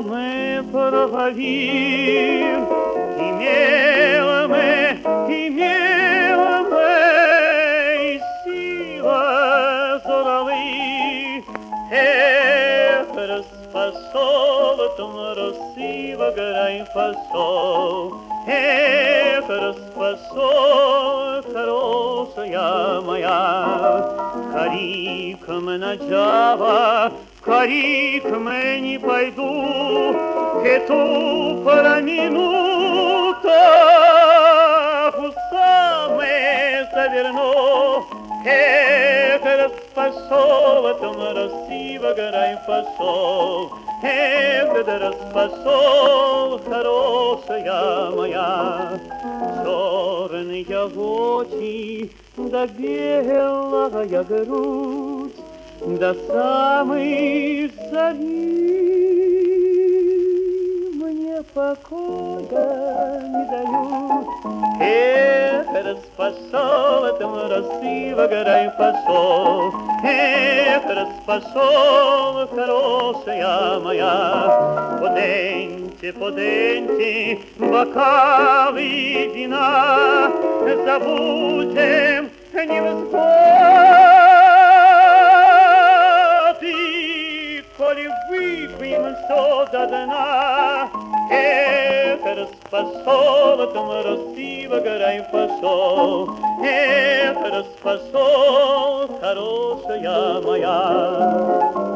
мы провалим, имела мы и сила зоровых. Эх, распосол, там росива грай посол. Эх, распосол, хорошая моя, кариком наджава, кариком не пойду, эту параминута у самой заверну. Эх, распосол, там росива грай посол. Эх, да распосол, хорошая моя, черные очи, да белая грудь, до самой зари мне покоя не дают. Эх, распосол, там росива грай посол. Эх, распосол, хорошая моя, поденьте бокалы вина, забудем невзгоды, коли выпьем все до дна. Эх, распосол, там росива грай посол. Эх, распосол, хорошая моя.